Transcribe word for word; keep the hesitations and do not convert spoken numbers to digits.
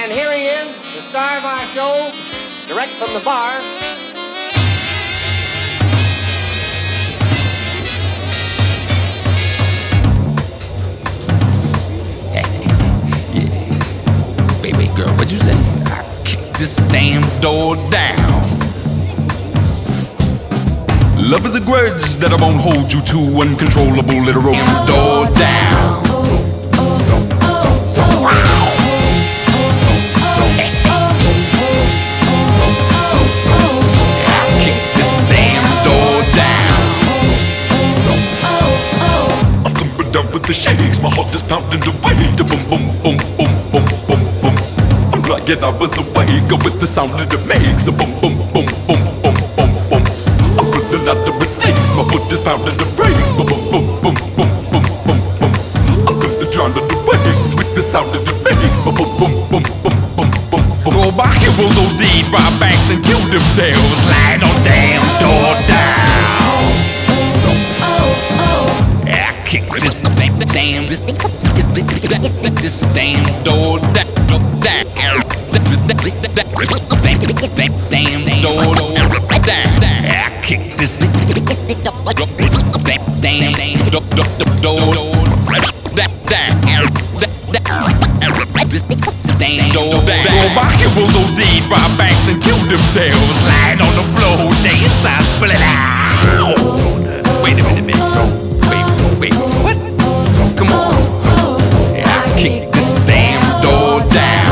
And here he is, the star of our show, direct from the bar. Yeah. Baby girl, what'd you say? I kick this damn door down. Love is a grudge that I won't hold you to. Uncontrollable, let it roll the door down. With the shakes, my heart is pounding away. To boom, boom, boom, boom, boom, boom, boom. I'm like it, I was awake with the sound that it makes. A boom, boom, boom, boom, boom, boom, boom. I'm putting out the mistakes, my foot is pounding the brakes. Boom, boom, boom, boom, boom, boom, boom, boom. I'm gonna drown it away with the sound that it makes. Boom, boom, boom, boom, boom, boom, boom, boom. All my heroes OD'd, robbed banks and killed themselves, lying on damn door down. Kick this damn, damn, this, this damn door down, down, damn door down. I kick this damn, damn door down. All my heroes OD'd, robbed banks and killed themselves, lying on the